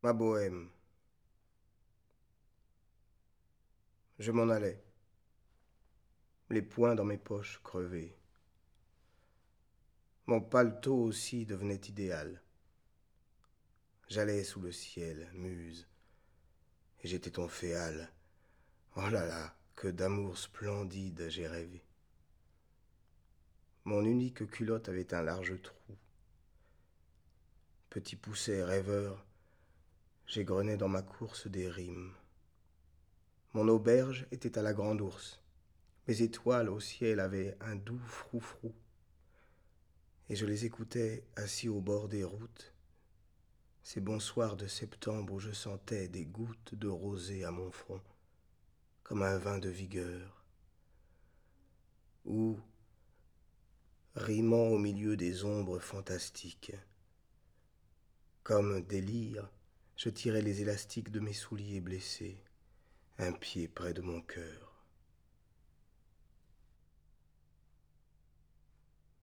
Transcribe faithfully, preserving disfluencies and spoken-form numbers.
ma bohème. Je m'en allais, les poings dans mes poches crevées. Mon paletot aussi devenait idéal. J'allais sous le ciel, muse, et j'étais ton féal. Oh là là, que d'amour splendide j'ai rêvé. Mon unique culotte avait un large trou. Petit pousset rêveur, j'égrenais dans ma course des rimes. Mon auberge était à la grande ours. Mes étoiles au ciel avaient un doux froufrou. Et je les écoutais assis au bord des routes, ces bons soirs de septembre où je sentais des gouttes de rosée à mon front, comme un vin de vigueur, où, rimant au milieu des ombres fantastiques, comme des lyres, je tirais les élastiques de mes souliers blessés, un pied près de mon cœur.